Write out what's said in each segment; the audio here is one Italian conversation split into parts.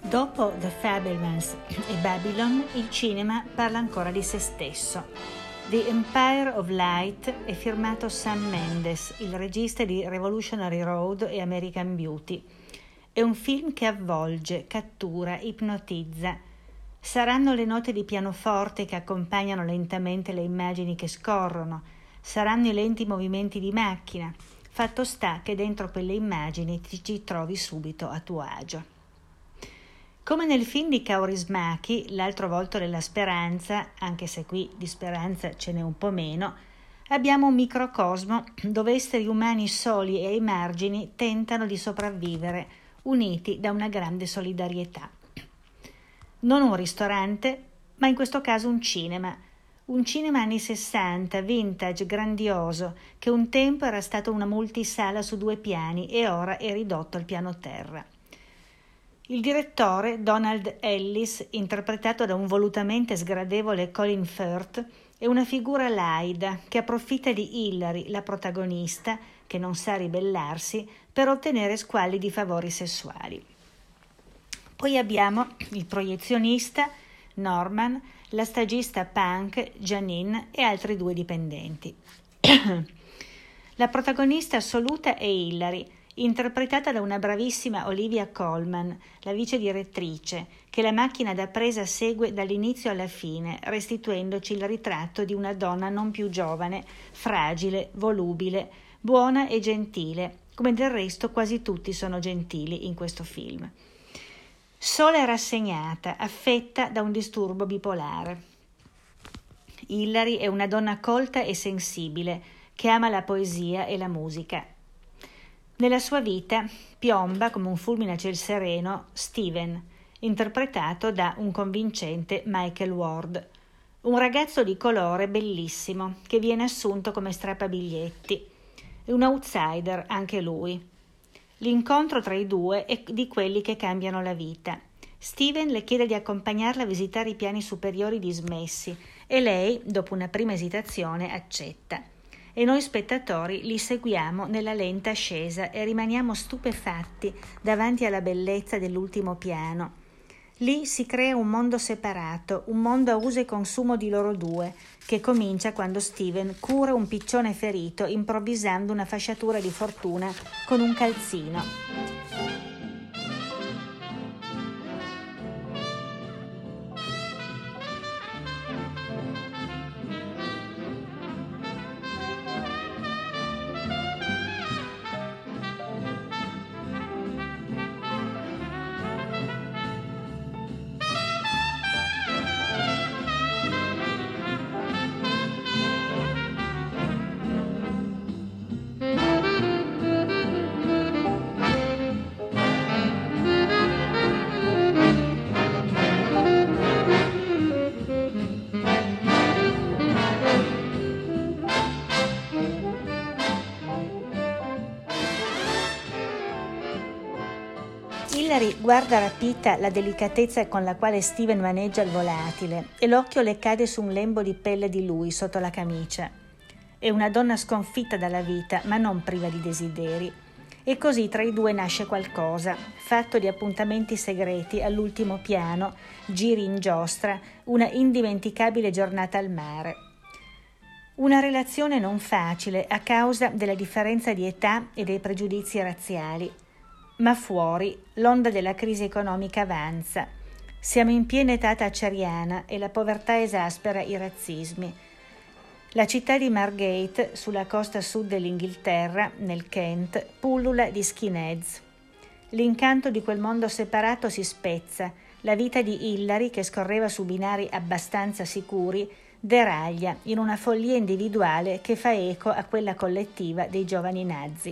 Dopo The Fabelmans e Babylon, il cinema parla ancora di se stesso. The Empire of Light è firmato Sam Mendes, il regista di Revolutionary Road e American Beauty. È un film che avvolge, cattura, ipnotizza. Saranno le note di pianoforte che accompagnano lentamente le immagini che scorrono, saranno i lenti movimenti di macchina. Fatto sta che dentro quelle immagini ti ci trovi subito a tuo agio. Come nel film di Kaurismäki, L'altro volto della speranza, anche se qui di speranza ce n'è un po' meno, abbiamo un microcosmo dove esseri umani soli e ai margini tentano di sopravvivere, uniti da una grande solidarietà. Non un ristorante, ma in questo caso un cinema anni 60, vintage, grandioso, che un tempo era stato una multisala su 2 piani e ora è ridotto al piano terra. Il direttore, Donald Ellis, interpretato da un volutamente sgradevole Colin Firth, è una figura laida che approfitta di Hillary, la protagonista, che non sa ribellarsi, per ottenere squallidi favori sessuali. Poi abbiamo il proiezionista, Norman, la stagista punk, Janine e altri 2 dipendenti. La protagonista assoluta è Hillary, interpretata da una bravissima Olivia Colman, la vice direttrice, che la macchina da presa segue dall'inizio alla fine, restituendoci il ritratto di una donna non più giovane, fragile, volubile, buona e gentile, come del resto quasi tutti sono gentili in questo film. Sola e rassegnata, affetta da un disturbo bipolare. Hillary è una donna colta e sensibile, che ama la poesia e la musica. Nella sua vita piomba come un fulmine a ciel sereno Steven, interpretato da un convincente Michael Ward, un ragazzo di colore bellissimo che viene assunto come strappabiglietti. È un outsider anche lui. L'incontro tra i 2 è di quelli che cambiano la vita. Steven le chiede di accompagnarla a visitare i piani superiori dismessi e lei, dopo una prima esitazione, accetta. E noi spettatori li seguiamo nella lenta ascesa e rimaniamo stupefatti davanti alla bellezza dell'ultimo piano. Lì si crea un mondo separato, un mondo a uso e consumo di loro 2, che comincia quando Steven cura un piccione ferito improvvisando una fasciatura di fortuna con un calzino. Hillary guarda rapita la delicatezza con la quale Steven maneggia il volatile e l'occhio le cade su un lembo di pelle di lui sotto la camicia. È una donna sconfitta dalla vita, ma non priva di desideri. E così tra i 2 nasce qualcosa, fatto di appuntamenti segreti all'ultimo piano, giri in giostra, una indimenticabile giornata al mare. Una relazione non facile a causa della differenza di età e dei pregiudizi razziali. Ma fuori l'onda della crisi economica avanza. Siamo in piena età thatcheriana e la povertà esaspera i razzismi. La città di Margate, sulla costa sud dell'Inghilterra, nel Kent, pullula di skinheads. L'incanto di quel mondo separato si spezza. La vita di Hillary, che scorreva su binari abbastanza sicuri, deraglia in una follia individuale che fa eco a quella collettiva dei giovani nazi.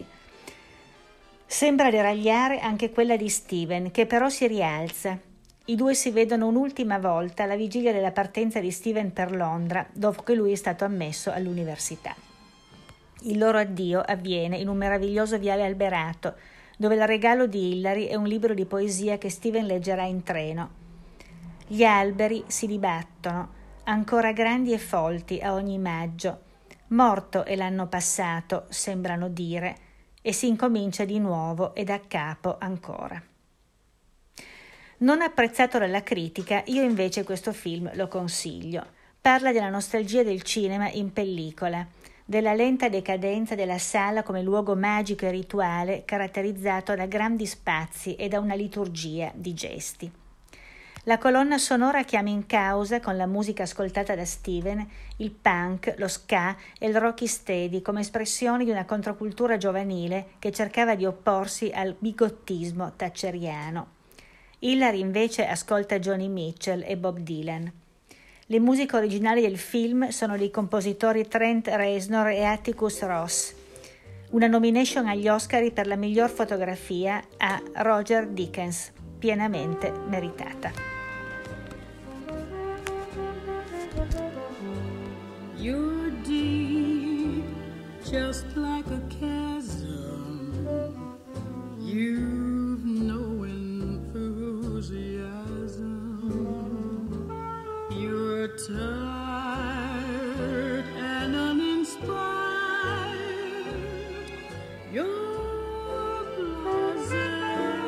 Sembra deragliare anche quella di Steven, che però si rialza. I 2 si vedono un'ultima volta alla vigilia della partenza di Steven per Londra, dopo che lui è stato ammesso all'università. Il loro addio avviene in un meraviglioso viale alberato, dove il regalo di Hillary è un libro di poesia che Steven leggerà in treno. Gli alberi si dibattono, ancora grandi e folti a ogni maggio. Morto è l'anno passato, sembrano dire, e si incomincia di nuovo e da capo ancora. Non apprezzato dalla critica, io invece questo film lo consiglio. Parla della nostalgia del cinema in pellicola, della lenta decadenza della sala come luogo magico e rituale caratterizzato da grandi spazi e da una liturgia di gesti. La colonna sonora chiama in causa, con la musica ascoltata da Steven, il punk, lo ska e il rocksteady come espressioni di una controcultura giovanile che cercava di opporsi al bigottismo thatcheriano. Hillary invece ascolta Joni Mitchell e Bob Dylan. Le musiche originali del film sono dei compositori Trent Reznor e Atticus Ross. Una nomination agli Oscar per la miglior fotografia a Roger Deakins, pienamente meritata. You're deep, just like a chasm. You've no enthusiasm. You're tired and uninspired. You're blasé.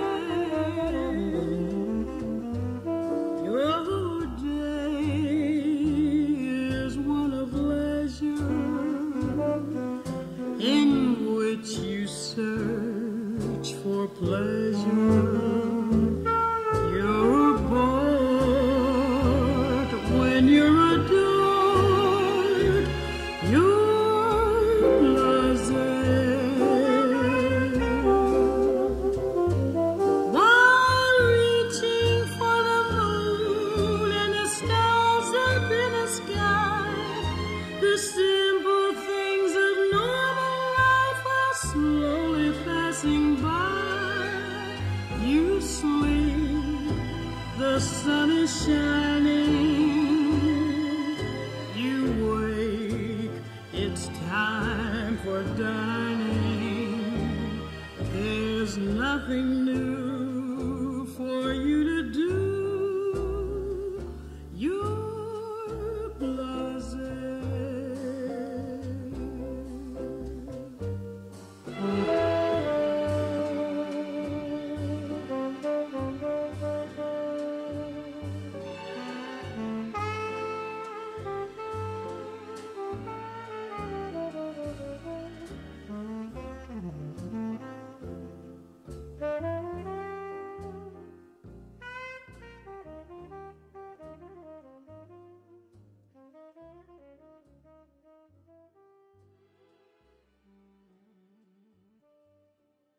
Your day is one of leisure in which you search for pleasure. You're bored when you're adored. You're blasé. While reaching for the moon and the stars up in the sky, the simple things of normal life are slowly passing by. You sleep, the sun is shining. You wake, it's time for dining. There's nothing new for you to